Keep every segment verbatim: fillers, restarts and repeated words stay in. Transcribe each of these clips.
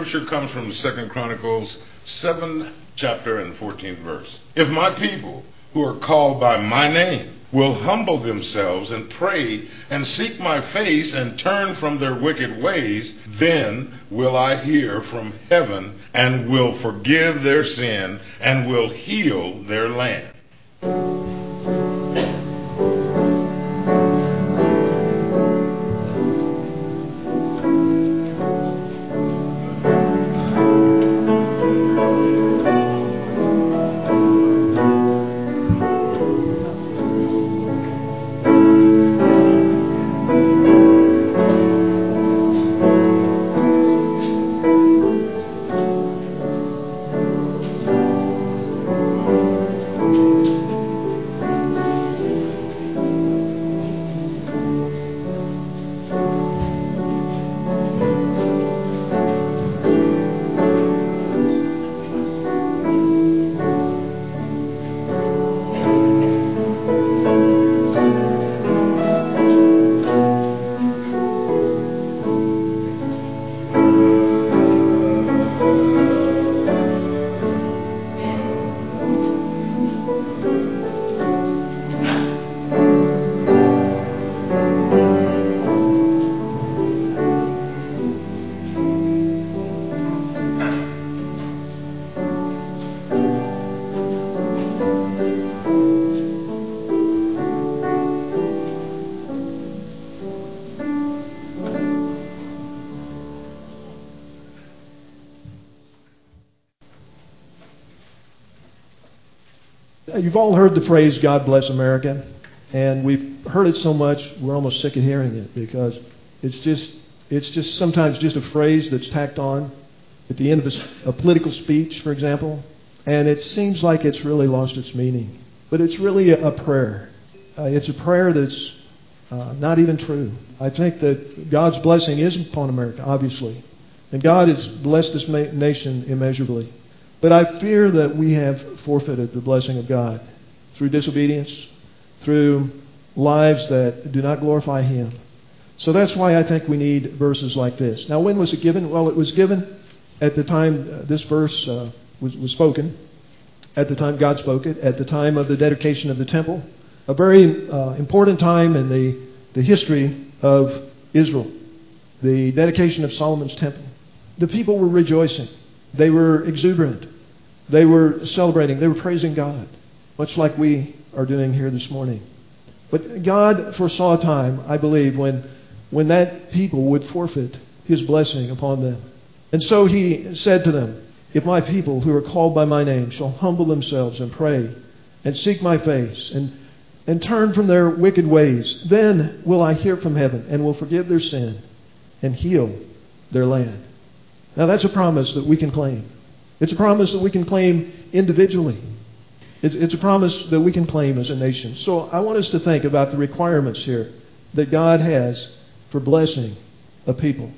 scripture comes from the Second Chronicles seventh chapter and fourteenth verse. If my people who are called by my name will humble themselves and pray and seek my face and turn from their wicked ways, then will I hear from heaven and will forgive their sin and will heal their land. You've all heard the phrase, God bless America, and we've heard it so much we're almost sick of hearing it because it's just it's just sometimes just a phrase that's tacked on at the end of a, a political speech, for example, and it seems like it's really lost its meaning. But it's really a, a prayer. Uh, it's a prayer that's uh, not even true. I think that God's blessing is upon America, obviously, and God has blessed this ma- nation immeasurably. But I fear that we have forfeited the blessing of God through disobedience, through lives that do not glorify Him. So that's why I think we need verses like this. Now, when was it given? Well, it was given at the time this verse uh, was, was spoken, at the time God spoke it, at the time of the dedication of the temple, a very uh, important time in the, the history of Israel, the dedication of Solomon's temple. The people were rejoicing. They were exuberant. They were celebrating. They were praising God, much like we are doing here this morning. But God foresaw a time, I believe, when, when that people would forfeit His blessing upon them. And so He said to them, if my people who are called by my name shall humble themselves and pray and seek my face and, and turn from their wicked ways, then will I hear from heaven and will forgive their sin and heal their land. Now that's a promise that we can claim. It's a promise that we can claim individually. It's, it's a promise that we can claim as a nation. So I want us to think about the requirements here that God has for blessing a people.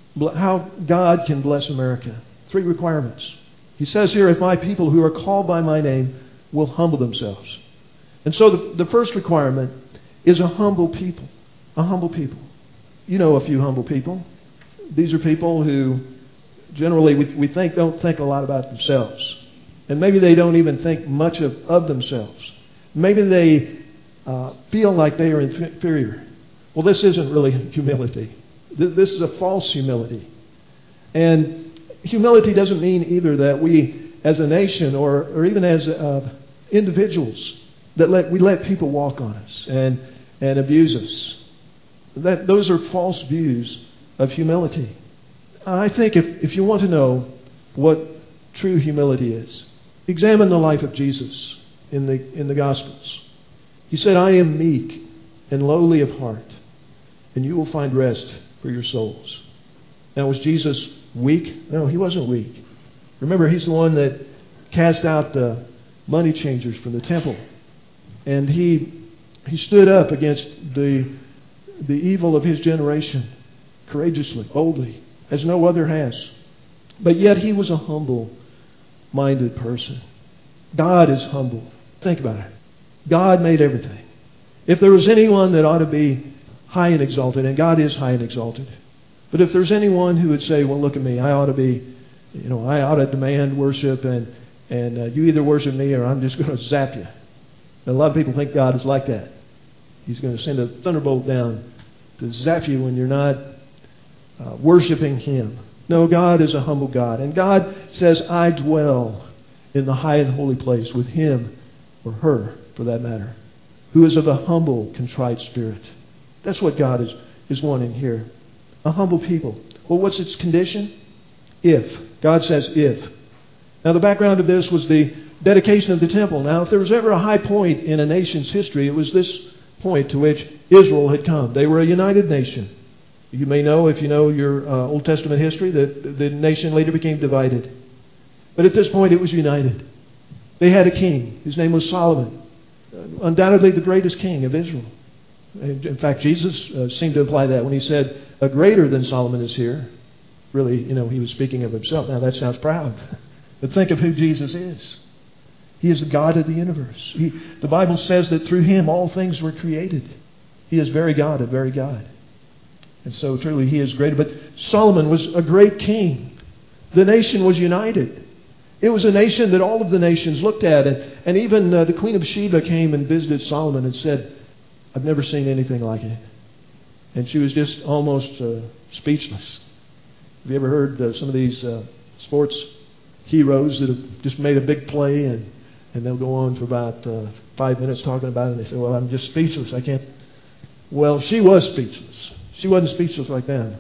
How God can bless America. Three requirements. He says here, if my people who are called by my name will humble themselves. And so the, the first requirement is a humble people. A humble people. You know a few humble people. These are people who generally we, we think don't think a lot about themselves. And maybe they don't even think much of, of themselves. Maybe they uh, feel like they are inferior. Well, this isn't really humility. This is a false humility. And humility doesn't mean either that we as a nation or, or even as uh, individuals that let we let people walk on us and, and abuse us. That those are false views of humility. I think if, if you want to know what true humility is, examine the life of Jesus in the in the Gospels. He said, I am meek and lowly of heart, and you will find rest for your souls. Now, was Jesus weak? No, He wasn't weak. Remember, He's the one that cast out the money changers from the temple. And He he stood up against the the evil of His generation courageously, boldly, as no other has. But yet He was a humble-minded person. God is humble. Think about it. God made everything. If there was anyone that ought to be high and exalted, and God is high and exalted, but if there's anyone who would say, well, look at me, I ought to be you know, I ought to demand worship, and, and uh, you either worship me or I'm just going to zap you. And a lot of people think God is like that. He's going to send a thunderbolt down to zap you when you're not uh, worshiping Him. No, God is a humble God. And God says, I dwell in the high and holy place with him or her, for that matter, who is of a humble, contrite spirit. That's what God is, is wanting here. A humble people. Well, what's its condition? If. God says if. Now, the background of this was the dedication of the temple. Now, if there was ever a high point in a nation's history, it was this point to which Israel had come. They were a united nation. You may know, if you know your uh, Old Testament history, that the nation later became divided. But at this point, it was united. They had a king. His name was Solomon. Uh, undoubtedly the greatest king of Israel. In fact, Jesus uh, seemed to imply that when he said, a greater than Solomon is here. Really, you know, he was speaking of himself. Now, that sounds proud. But think of who Jesus is. He is the God of the universe. He, the Bible says that through him all things were created. He is very God of very God. And so truly he is greater. But Solomon was a great king. The nation was united. It was a nation that all of the nations looked at. And, and even uh, the Queen of Sheba came and visited Solomon and said, I've never seen anything like it. And she was just almost uh, speechless. Have you ever heard uh, some of these uh, sports heroes that have just made a big play and, and they'll go on for about uh, five minutes talking about it and they say, well, I'm just speechless. I can't. Well, she was speechless. She wasn't speechless like them.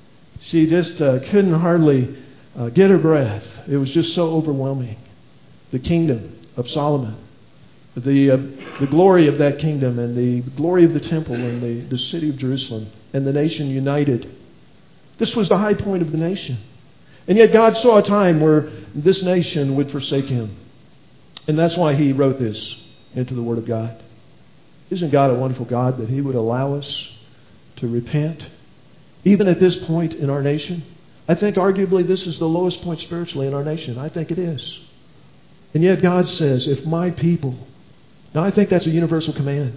She just uh, couldn't hardly uh, get her breath. It was just so overwhelming. The kingdom of Solomon, the uh, the glory of that kingdom, and the glory of the temple, and the, the city of Jerusalem, and the nation united. This was the high point of the nation. And yet God saw a time where this nation would forsake him. And that's why he wrote this into the Word of God. Isn't God a wonderful God that he would allow us to repent, even at this point in our nation? I think arguably this is the lowest point spiritually in our nation. I think it is. And yet God says, if my people... Now I think that's a universal command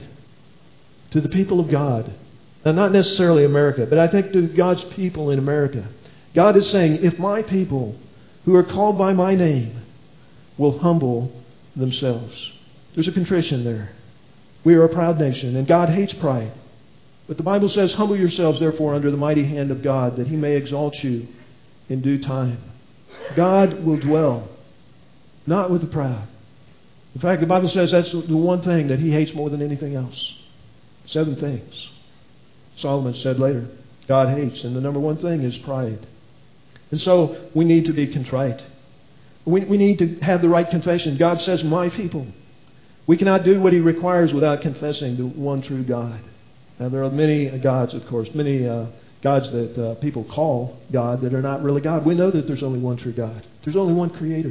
to the people of God. Now not necessarily America, but I think to God's people in America. God is saying, if my people who are called by my name will humble themselves. There's a contrition there. We are a proud nation, and God hates pride. But the Bible says, humble yourselves, therefore, under the mighty hand of God, that he may exalt you in due time. God will dwell, not with the proud. In fact, the Bible says that's the one thing that he hates more than anything else. Seven things. Solomon said later, God hates. And the number one thing is pride. And so we need to be contrite. We, we need to have the right confession. God says, my people. We cannot do what he requires without confessing the one true God. Now, there are many gods, of course, many uh, gods that uh, people call God that are not really God. We know that there's only one true God. There's only one Creator.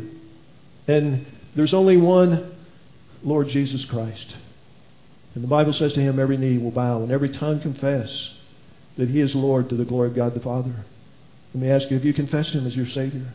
And there's only one Lord Jesus Christ. And the Bible says to him, every knee will bow and every tongue confess that he is Lord to the glory of God the Father. Let me ask you, have you confessed him as your Savior?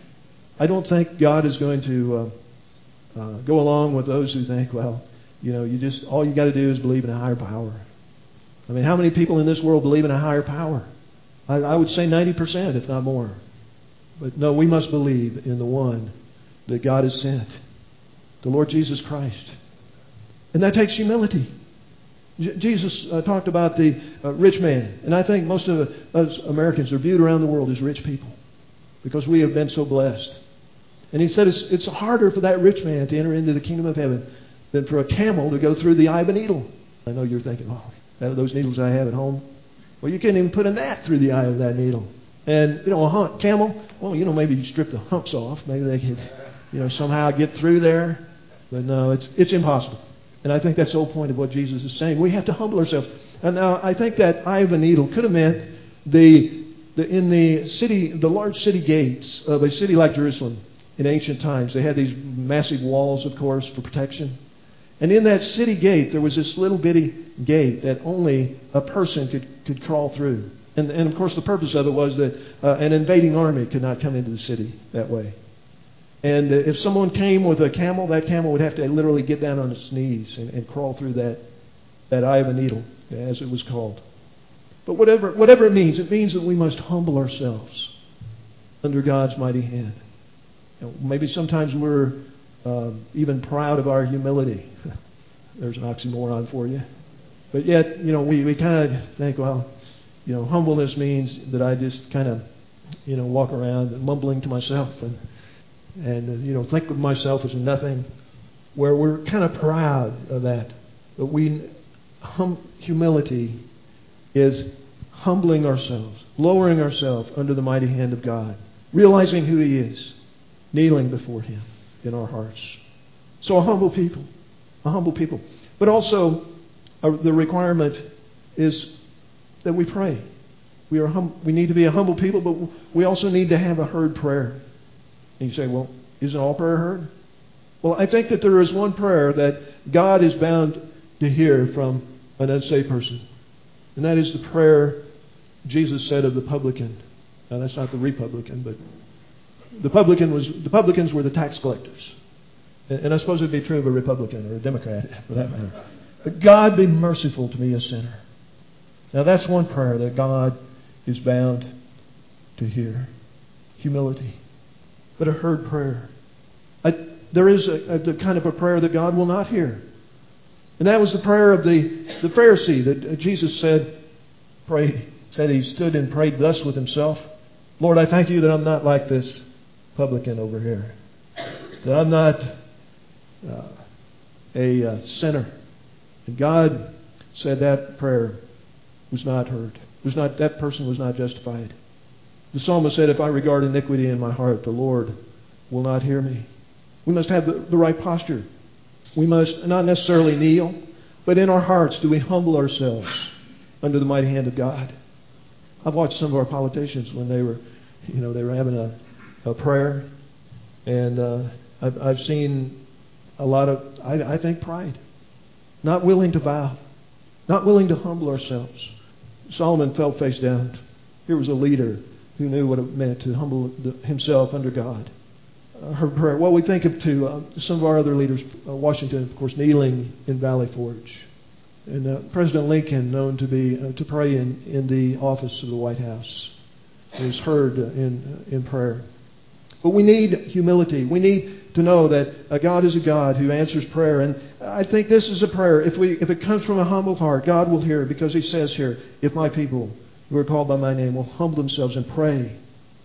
I don't think God is going to uh, uh, go along with those who think, well, you know, you just all you got to do is believe in a higher power. I mean, how many people in this world believe in a higher power? I, I would say ninety percent, if not more. But no, we must believe in the one that God has sent, the Lord Jesus Christ. And that takes humility. J- Jesus uh, talked about the uh, rich man. And I think most of us Americans are viewed around the world as rich people because we have been so blessed. And he said it's, it's harder for that rich man to enter into the kingdom of heaven than for a camel to go through the eye of a needle. I know you're thinking, oh, that are those needles I have at home. Well, you can't even put a gnat through the eye of that needle. And, you know, a hump, camel, well, you know, maybe you strip the humps off. Maybe they could, you know, somehow get through there. But no, it's it's impossible. And I think that's the whole point of what Jesus is saying. We have to humble ourselves. And now I think that eye of a needle could have meant the, the in the city, the large city gates of a city like Jerusalem in ancient times. They had these massive walls, of course, for protection. And in that city gate, there was this little bitty gate that only a person could, could crawl through. And, and of course, the purpose of it was that uh, an invading army could not come into the city that way. And uh, if someone came with a camel, that camel would have to literally get down on its knees and, and crawl through that, that eye of a needle, as it was called. But whatever, whatever it means, it means that we must humble ourselves under God's mighty hand. You know, maybe sometimes we're uh, even proud of our humility. There's an oxymoron for you. But yet, you know, we, we kind of think, well, you know, humbleness means that I just kind of, you know, walk around mumbling to myself and, and uh, you know, think of myself as nothing, where we're kind of proud of that. But we, hum, humility is humbling ourselves, lowering ourselves under the mighty hand of God, realizing who He is, kneeling before Him in our hearts. So a humble people, a humble people. But also, uh, the requirement is that we pray. We are hum- we need to be a humble people, but we also need to have a heard prayer. And you say, well, isn't all prayer heard? Well, I think that there is one prayer that God is bound to hear from an unsaved person. And that is the prayer Jesus said of the publican. Now, that's not the Republican, but the publican was the publicans were the tax collectors. And I suppose it would be true of a Republican or a Democrat, for that matter. But God, be merciful to me, a sinner. Now, that's one prayer that God is bound to hear. Humility. But a heard prayer. I, there is a, a kind of a prayer that God will not hear. And that was the prayer of the, the Pharisee that Jesus said, pray, said he stood and prayed thus with himself. Lord, I thank you that I'm not like this publican over here. That I'm not uh, a uh, sinner. And God said that prayer was not heard. Was not, that person was not justified. The psalmist said, if I regard iniquity in my heart, the Lord will not hear me. We must have the, the right posture. We must not necessarily kneel, but in our hearts do we humble ourselves under the mighty hand of God. I've watched some of our politicians when they were, you know, they were having a, a prayer, and uh, I've, I've seen a lot of, I, I think, pride. Not willing to bow. Not willing to humble ourselves. Solomon fell face down. Here was a leader who knew what it meant to humble the, himself under God. Uh, her prayer. Well, we think of to uh, some of our other leaders, uh, Washington, of course, kneeling in Valley Forge, and uh, President Lincoln, known to be uh, to pray in, in the office of the White House, is heard uh, in uh, in prayer. But we need humility. We need to know that uh, God is a God who answers prayer, and I think this is a prayer. If we if it comes from a humble heart, God will hear it, because He says here, "If my people who are called by my name will humble themselves and pray,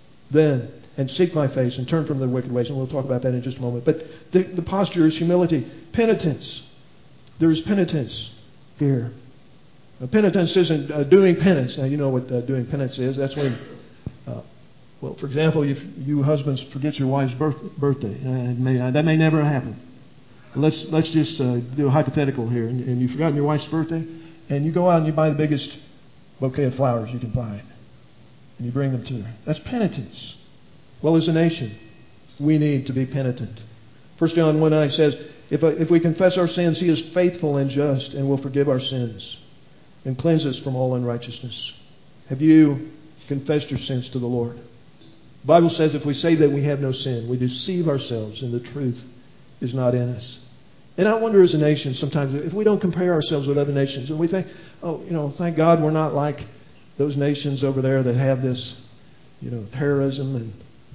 then and seek my face and turn from their wicked ways." And we'll talk about that in just a moment. But the, the posture is humility. Penitence. There is penitence here. Now, penitence isn't uh, doing penance. Now, you know what uh, doing penance is. That's when, uh, well, for example, if you husbands forget your wife's birth, birthday. Uh, it may, uh, that may never happen. Let's let's just uh, do a hypothetical here. And, and you've forgotten your wife's birthday, and you go out and you buy the biggest bouquet of flowers you can find, and you bring them to her. That's penitence. Well, as a nation, we need to be penitent. First John one nine says, if, uh, if we confess our sins, He is faithful and just and will forgive our sins and cleanse us from all unrighteousness. Have you confessed your sins to the Lord? The Bible says if we say that we have no sin, we deceive ourselves and the truth is not in us. And I wonder as a nation sometimes if we don't compare ourselves with other nations and we think, oh, you know, thank God we're not like those nations over there that have this, you know, terrorism, and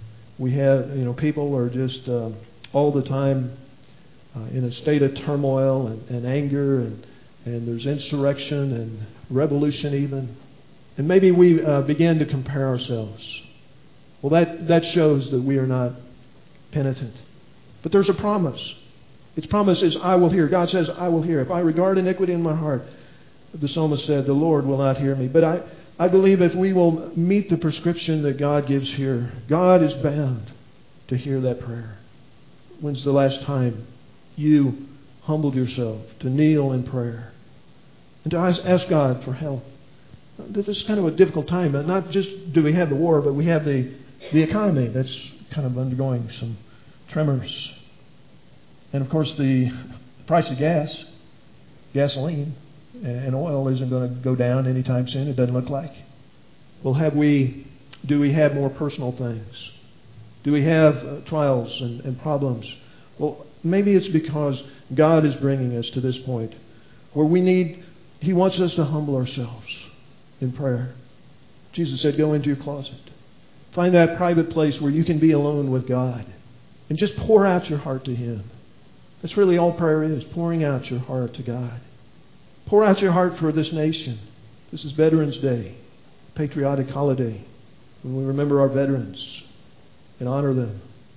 we have, you know, people are just uh, all the time uh, in a state of turmoil and, and anger, and, and there's insurrection and revolution even. And maybe we uh, begin to compare ourselves. Well, that, that shows that we are not penitent. But there's a promise. Its promise is, I will hear. God says, I will hear. If I regard iniquity in my heart, the psalmist said, the Lord will not hear me. But I, I believe if we will meet the prescription that God gives here, God is bound to hear that prayer. When's the last time you humbled yourself to kneel in prayer and to ask, ask God for help? This is kind of a difficult time. Not just do we have the war, but we have the, the economy that's kind of undergoing some tremors. And of course, the price of gas, gasoline, and oil isn't going to go down anytime soon. It doesn't look like. Well, have we? Do we have more personal things? Do we have uh, trials and, and problems? Well, maybe it's because God is bringing us to this point where we need. He wants us to humble ourselves in prayer. Jesus said, "Go into your closet, find that private place where you can be alone with God, and just pour out your heart to Him. That's really all prayer is, pouring out your heart to God. Pour out your heart for this nation. This is Veterans Day, patriotic holiday, when we remember our veterans and honor them.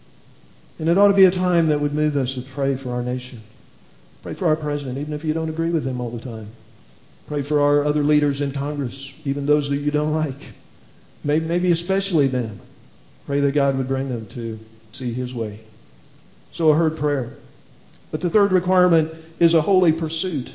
And it ought to be a time that would move us to pray for our nation. Pray for our president, even if you don't agree with him all the time. Pray for our other leaders in Congress, even those that you don't like. Maybe, maybe especially them. Pray that God would bring them to see His way. So a heard prayer. But the third requirement is a holy pursuit.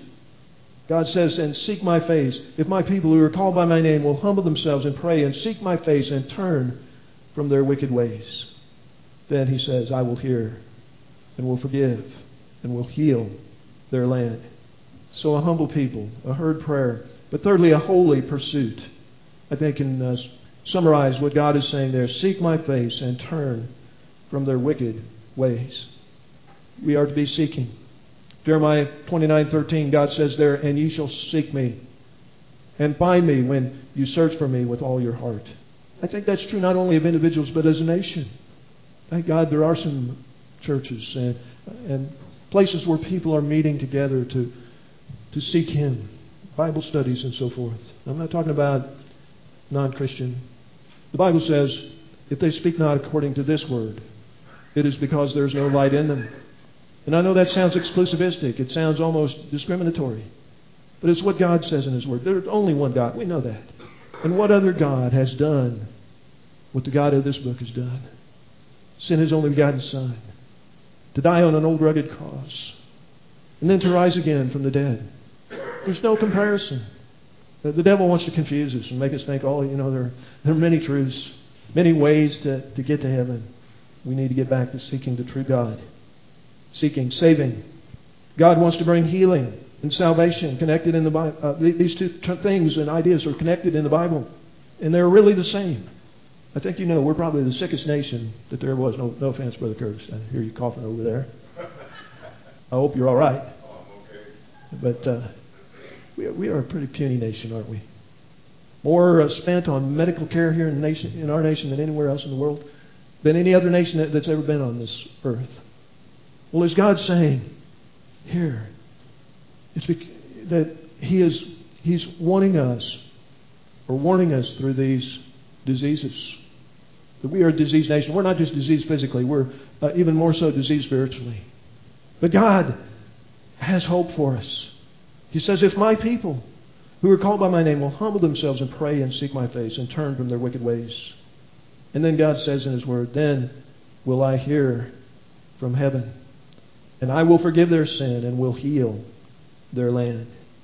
God says, and seek my face. If my people who are called by my name will humble themselves and pray and seek my face and turn from their wicked ways, then He says, I will hear and will forgive and will heal their land. So a humble people, a heard prayer. But thirdly, a holy pursuit. I think can uh, summarize what God is saying there. Seek my face and turn from their wicked ways. We are to be seeking. Jeremiah twenty-nine thirteen, God says there, and ye shall seek me and find me when you search for me with all your heart. I think that's true not only of individuals but as a nation. Thank God there are some churches and, and places where people are meeting together to, to seek Him. Bible studies and so forth. I'm not talking about non-Christian. The Bible says, if they speak not according to this word, it is because there's no light in them. And I know that sounds exclusivistic. It sounds almost discriminatory. But it's what God says in His Word. There's only one God. We know that. And what other God has done what the God of this book has done? Sent His only begotten Son to die on an old rugged cross and then to rise again from the dead. There's no comparison. The devil wants to confuse us and make us think, oh, you know, there, there are many truths, many ways to, to get to heaven. We need to get back to seeking the true God. Seeking, saving. God wants to bring healing and salvation connected in the Bible. Uh, these two t- things and ideas are connected in the Bible. And they're really the same. I think you know we're probably the sickest nation that there was. No, no offense, Brother Curtis. I hear you coughing over there. I hope you're all right. But uh, we, are, we are a pretty puny nation, aren't we? More uh, spent on medical care here in, the nation, in our nation than anywhere else in the world, than any other nation that, that's ever been on this earth. Well, is God saying here, it's that He is He's wanting us, or warning us through these diseases, that we are a diseased nation. We're not just diseased physically, we're uh, even more so diseased spiritually. But God has hope for us. He says, if my people who are called by my name will humble themselves and pray and seek my face and turn from their wicked ways. And then God says in His Word, then will I hear from heaven. And I will forgive their sin and will heal their land.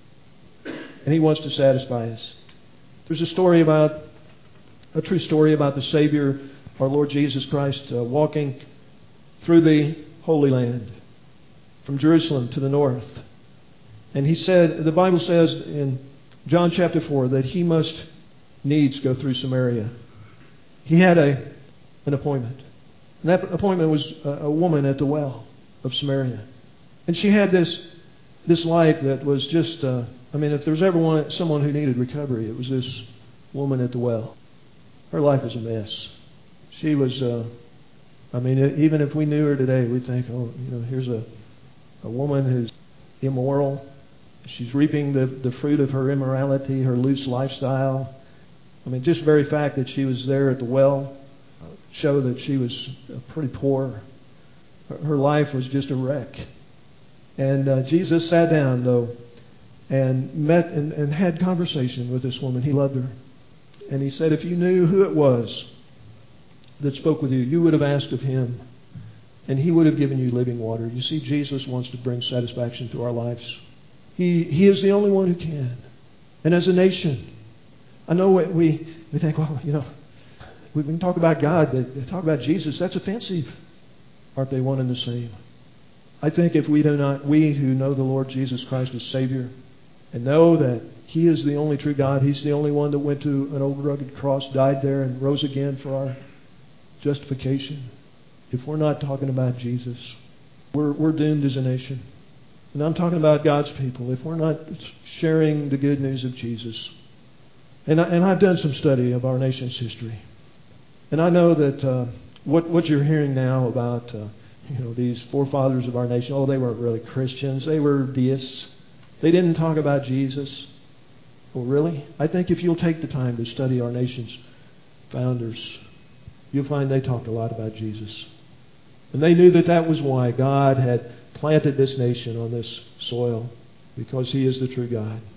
And He wants to satisfy us. There's a story about, a true story about the Savior, our Lord Jesus Christ, uh, walking through the Holy Land from Jerusalem to the north. And He said, the Bible says in John chapter four that He must needs go through Samaria. He had a an appointment. And that appointment was a, a woman at the well of Samaria. And she had this this life that was just, uh, I mean, if there was ever one, someone who needed recovery, it was this woman at the well. Her life was a mess. She was, uh, I mean, even if we knew her today, we'd think, oh, you know, here's a, a woman who's immoral. She's reaping the, the fruit of her immorality, her loose lifestyle. I mean, just the very fact that she was there at the well showed that she was pretty poor. Her life was just a wreck. And uh, Jesus sat down, though, and met and, and had conversation with this woman. He loved her. And He said, if you knew who it was that spoke with you, you would have asked of Him, and He would have given you living water. You see, Jesus wants to bring satisfaction to our lives. He He is the only one who can. And as a nation, I know we, we think, well, you know, we can talk about God, but talk about Jesus, that's offensive. Aren't they one and the same? I think if we do not, we who know the Lord Jesus Christ as Savior and know that He is the only true God, He's the only one that went to an old rugged cross, died there, and rose again for our justification. If we're not talking about Jesus, we're, we're doomed as a nation. And I'm talking about God's people. If we're not sharing the good news of Jesus. And, I, and I've done some study of our nation's history. And I know that uh, what, what you're hearing now about uh, you know, these forefathers of our nation, oh, they weren't really Christians. They were deists. They didn't talk about Jesus. Well, really? I think if you'll take the time to study our nation's founders, you'll find they talked a lot about Jesus. And they knew that that was why God had planted this nation on this soil, because He is the true God.